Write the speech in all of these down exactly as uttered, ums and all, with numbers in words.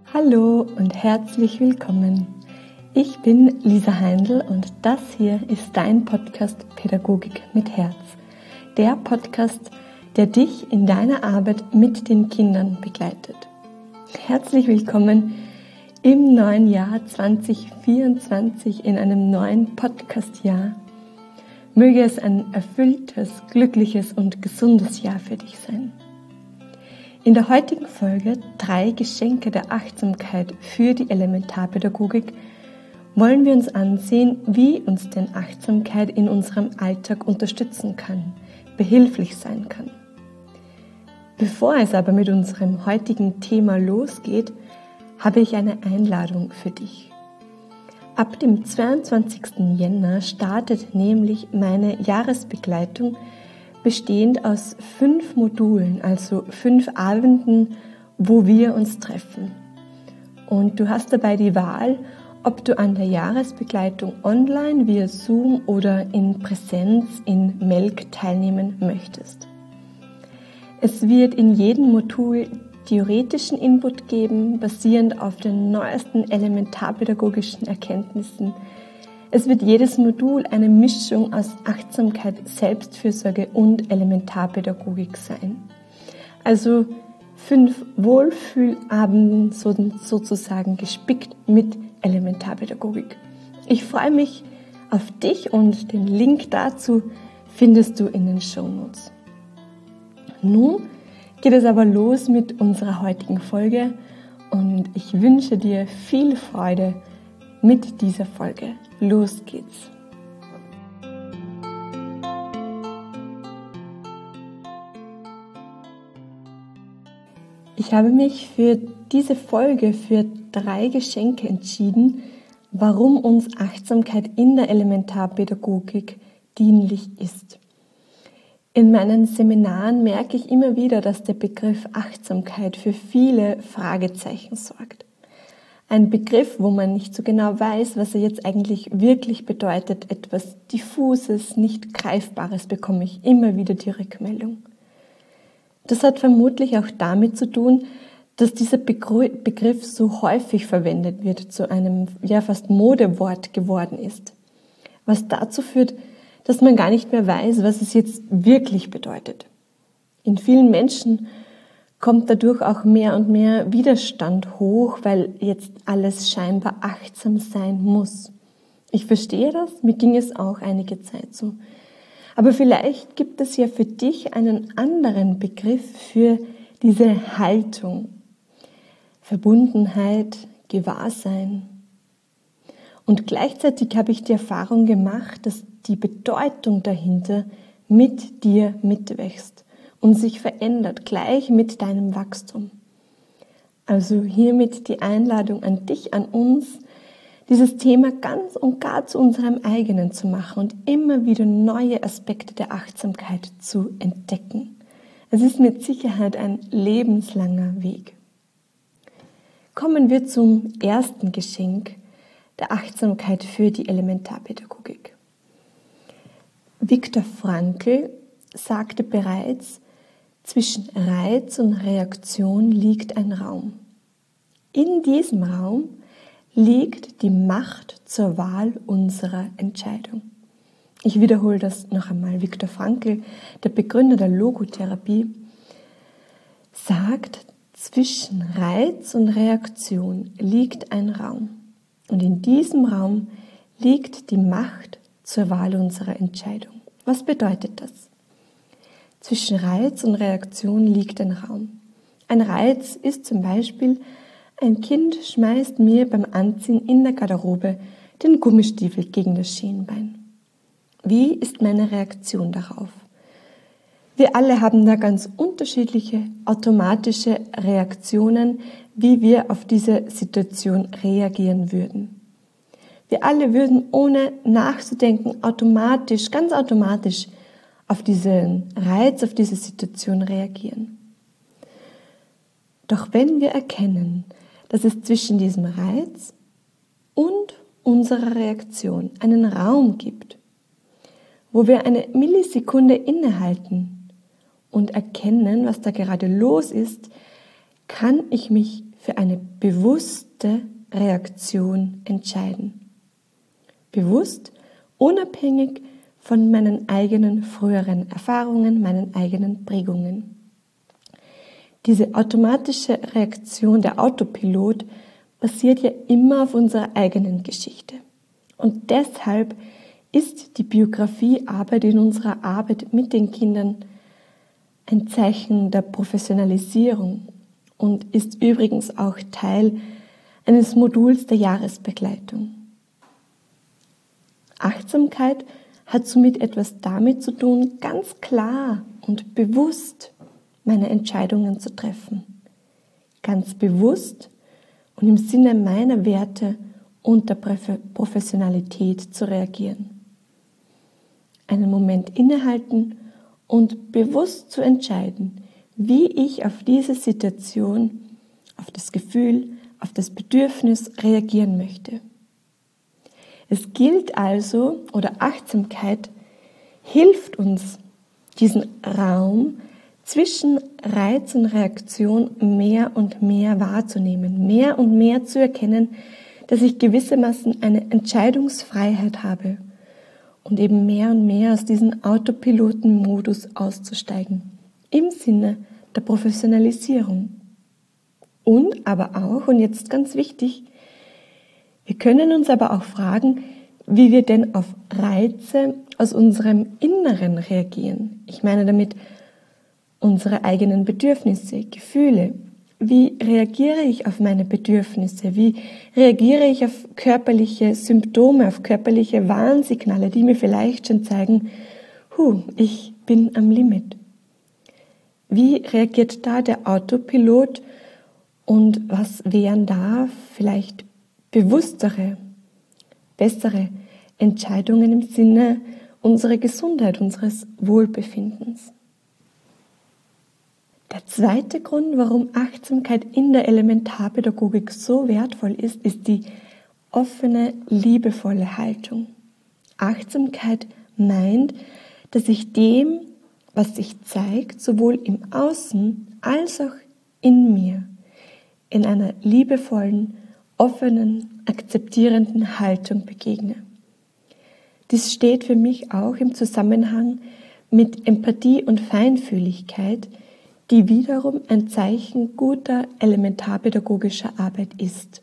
Hallo und herzlich willkommen. Ich bin Lisa Heindl und das hier ist dein Podcast Pädagogik mit Herz. Der Podcast, der dich in deiner Arbeit mit den Kindern begleitet. Herzlich willkommen im neuen Jahr zwanzig vierundzwanzig, in einem neuen Podcast-Jahr. Möge es ein erfülltes, glückliches und gesundes Jahr für dich sein. In der heutigen Folge drei Geschenke der Achtsamkeit für die Elementarpädagogik wollen wir uns ansehen, wie uns denn Achtsamkeit in unserem Alltag unterstützen kann, behilflich sein kann. Bevor es aber mit unserem heutigen Thema losgeht, habe ich eine Einladung für dich. Ab dem zweiundzwanzigsten Jänner startet nämlich meine Jahresbegleitung, bestehend aus fünf Modulen, also fünf Abenden, wo wir uns treffen. Und du hast dabei die Wahl, ob du an der Jahresbegleitung online via Zoom oder in Präsenz in Melk teilnehmen möchtest. Es wird in jedem Modul theoretischen Input geben, basierend auf den neuesten elementarpädagogischen Erkenntnissen. Es wird jedes Modul eine Mischung aus Achtsamkeit, Selbstfürsorge und Elementarpädagogik sein. Also fünf Wohlfühlabenden sozusagen gespickt mit Elementarpädagogik. Ich freue mich auf dich und den Link dazu findest du in den Shownotes. Nun geht es aber los mit unserer heutigen Folge und ich wünsche dir viel Freude mit dieser Folge. Los geht's! Ich habe mich für diese Folge für drei Geschenke entschieden, warum uns Achtsamkeit in der Elementarpädagogik dienlich ist. In meinen Seminaren merke ich immer wieder, dass der Begriff Achtsamkeit für viele Fragezeichen sorgt. Ein Begriff, wo man nicht so genau weiß, was er jetzt eigentlich wirklich bedeutet, etwas Diffuses, nicht Greifbares, bekomme ich immer wieder die Rückmeldung. Das hat vermutlich auch damit zu tun, dass dieser Begriff so häufig verwendet wird, zu einem ja fast Modewort geworden ist, was dazu führt, dass man gar nicht mehr weiß, was es jetzt wirklich bedeutet. In vielen Menschen kommt dadurch auch mehr und mehr Widerstand hoch, weil jetzt alles scheinbar achtsam sein muss. Ich verstehe das, mir ging es auch einige Zeit so. Aber vielleicht gibt es ja für dich einen anderen Begriff für diese Haltung. Verbundenheit, Gewahrsein. Und gleichzeitig habe ich die Erfahrung gemacht, dass die Bedeutung dahinter mit dir mitwächst und sich verändert, gleich mit deinem Wachstum. Also hiermit die Einladung an dich, an uns, dieses Thema ganz und gar zu unserem eigenen zu machen und immer wieder neue Aspekte der Achtsamkeit zu entdecken. Es ist mit Sicherheit ein lebenslanger Weg. Kommen wir zum ersten Geschenk der Achtsamkeit für die Elementarpädagogik. Viktor Frankl sagte bereits, zwischen Reiz und Reaktion liegt ein Raum. In diesem Raum liegt die Macht zur Wahl unserer Entscheidung. Ich wiederhole das noch einmal. Viktor Frankl, der Begründer der Logotherapie, sagt, zwischen Reiz und Reaktion liegt ein Raum. Und in diesem Raum liegt die Macht zur Wahl unserer Entscheidung. Was bedeutet das? Zwischen Reiz und Reaktion liegt ein Raum. Ein Reiz ist zum Beispiel, ein Kind schmeißt mir beim Anziehen in der Garderobe den Gummistiefel gegen das Schienbein. Wie ist meine Reaktion darauf? Wir alle haben da ganz unterschiedliche automatische Reaktionen, wie wir auf diese Situation reagieren würden. Wir alle würden ohne nachzudenken automatisch, ganz automatisch auf diesen Reiz, auf diese Situation reagieren. Doch wenn wir erkennen, dass es zwischen diesem Reiz und unserer Reaktion einen Raum gibt, wo wir eine Millisekunde innehalten und erkennen, was da gerade los ist, kann ich mich für eine bewusste Reaktion entscheiden. Bewusst, unabhängig von meinen eigenen früheren Erfahrungen, meinen eigenen Prägungen. Diese automatische Reaktion, der Autopilot, basiert ja immer auf unserer eigenen Geschichte. Und deshalb ist die Biografiearbeit in unserer Arbeit mit den Kindern ein Zeichen der Professionalisierung und ist übrigens auch Teil eines Moduls der Jahresbegleitung. Achtsamkeit hat somit etwas damit zu tun, ganz klar und bewusst meine Entscheidungen zu treffen. Ganz bewusst und im Sinne meiner Werte und der Professionalität zu reagieren. Einen Moment innehalten und bewusst zu entscheiden, wie ich auf diese Situation, auf das Gefühl, auf das Bedürfnis reagieren möchte. Es gilt also, oder Achtsamkeit hilft uns, diesen Raum zwischen Reiz und Reaktion mehr und mehr wahrzunehmen, mehr und mehr zu erkennen, dass ich gewissermaßen eine Entscheidungsfreiheit habe und eben mehr und mehr aus diesem Autopilotenmodus auszusteigen, im Sinne der Professionalisierung. Und aber auch, und jetzt ganz wichtig, wir können uns aber auch fragen, wie wir denn auf Reize aus unserem Inneren reagieren. Ich meine damit unsere eigenen Bedürfnisse, Gefühle. Wie reagiere ich auf meine Bedürfnisse? Wie reagiere ich auf körperliche Symptome, auf körperliche Warnsignale, die mir vielleicht schon zeigen, hu, ich bin am Limit? Wie reagiert da der Autopilot und was wären da vielleicht bewusstere, bessere Entscheidungen im Sinne unserer Gesundheit, unseres Wohlbefindens? Der zweite Grund, warum Achtsamkeit in der Elementarpädagogik so wertvoll ist, ist die offene, liebevolle Haltung. Achtsamkeit meint, dass ich dem, was sich zeigt, sowohl im Außen als auch in mir, in einer liebevollen, offenen, akzeptierenden Haltung begegne. Dies steht für mich auch im Zusammenhang mit Empathie und Feinfühligkeit, die wiederum ein Zeichen guter elementarpädagogischer Arbeit ist.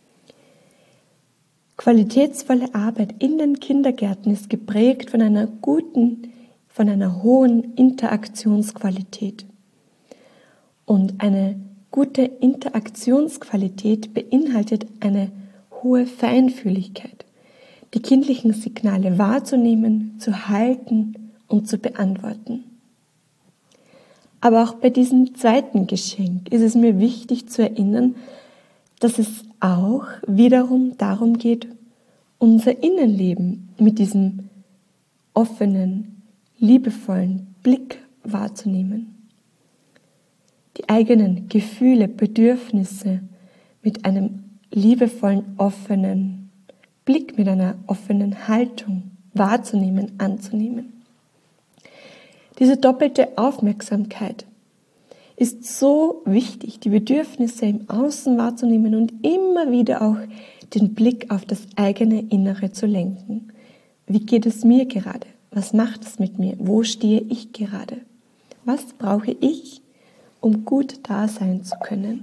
Qualitätsvolle Arbeit in den Kindergärten ist geprägt von einer guten, von einer hohen Interaktionsqualität. Und eine gute Interaktionsqualität beinhaltet eine hohe Feinfühligkeit, die kindlichen Signale wahrzunehmen, zu halten und zu beantworten. Aber auch bei diesem zweiten Geschenk ist es mir wichtig zu erinnern, dass es auch wiederum darum geht, unser Innenleben mit diesem offenen, liebevollen Blick wahrzunehmen. Die eigenen Gefühle, Bedürfnisse mit einem liebevollen, offenen Blick, mit einer offenen Haltung wahrzunehmen, anzunehmen. Diese doppelte Aufmerksamkeit ist so wichtig, die Bedürfnisse im Außen wahrzunehmen und immer wieder auch den Blick auf das eigene Innere zu lenken. Wie geht es mir gerade? Was macht es mit mir? Wo stehe ich gerade? Was brauche ich, um gut da sein zu können?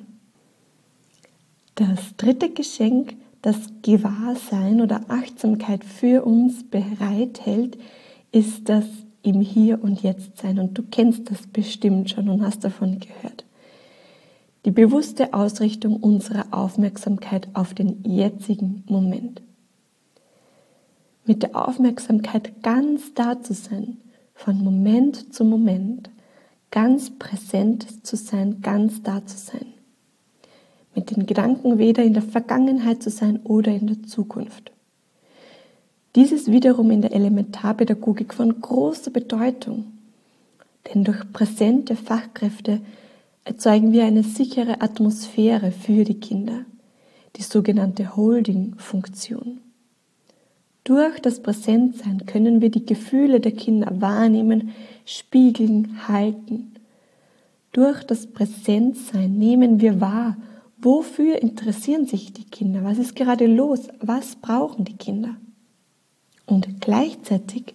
Das dritte Geschenk, das Gewahrsein oder Achtsamkeit für uns bereithält, ist das im Hier und Jetzt sein. Und du kennst das bestimmt schon und hast davon gehört. Die bewusste Ausrichtung unserer Aufmerksamkeit auf den jetzigen Moment. Mit der Aufmerksamkeit ganz da zu sein, von Moment zu Moment, ganz präsent zu sein, ganz da zu sein. Mit den Gedanken weder in der Vergangenheit zu sein oder in der Zukunft. Dies ist wiederum in der Elementarpädagogik von großer Bedeutung, denn durch präsente Fachkräfte erzeugen wir eine sichere Atmosphäre für die Kinder, die sogenannte Holding-Funktion. Durch das Präsentsein können wir die Gefühle der Kinder wahrnehmen, spiegeln, halten. Durch das Präsentsein nehmen wir wahr, Wofür interessieren sich die Kinder? Was ist gerade los? Was brauchen die Kinder? Und gleichzeitig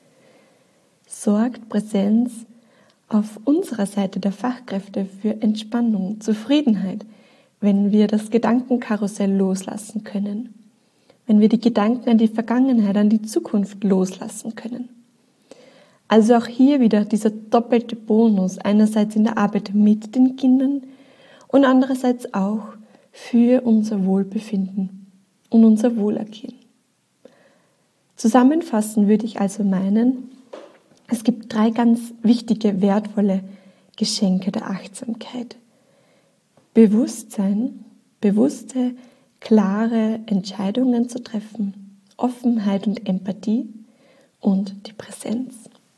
sorgt Präsenz auf unserer Seite der Fachkräfte für Entspannung, Zufriedenheit, wenn wir das Gedankenkarussell loslassen können, wenn wir die Gedanken an die Vergangenheit, an die Zukunft loslassen können. Also auch hier wieder dieser doppelte Bonus, einerseits in der Arbeit mit den Kindern und andererseits auch für unser Wohlbefinden und unser Wohlergehen. Zusammenfassend würde ich also meinen, es gibt drei ganz wichtige, wertvolle Geschenke der Achtsamkeit. Bewusstsein, bewusste, klare Entscheidungen zu treffen, Offenheit und Empathie und die Präsenz.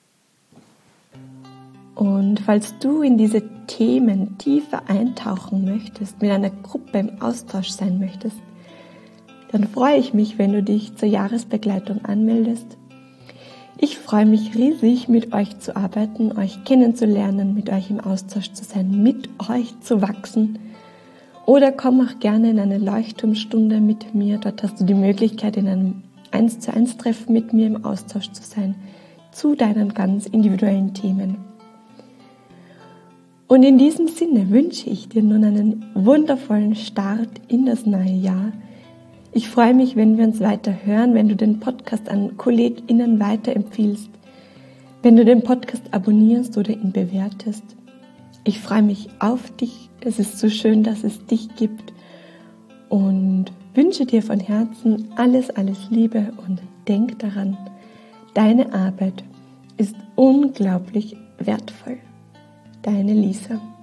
Und falls du in diese Themen tiefer eintauchen möchtest, mit einer Gruppe im Austausch sein möchtest, dann freue ich mich, wenn du dich zur Jahresbegleitung anmeldest. Ich freue mich riesig, mit euch zu arbeiten, euch kennenzulernen, mit euch im Austausch zu sein, mit euch zu wachsen. Oder komm auch gerne in eine Leuchtturmstunde mit mir. Dort hast du die Möglichkeit, in einem eins zu eins Treffen mit mir im Austausch zu sein, zu deinen ganz individuellen Themen. Und in diesem Sinne wünsche ich dir nun einen wundervollen Start in das neue Jahr. Ich freue mich, wenn wir uns weiter hören, wenn du den Podcast an KollegInnen weiterempfiehlst, wenn du den Podcast abonnierst oder ihn bewertest. Ich freue mich auf dich. Es ist so schön, dass es dich gibt und wünsche dir von Herzen alles, alles Liebe und denk daran, deine Arbeit ist unglaublich wertvoll. Deine Lisa.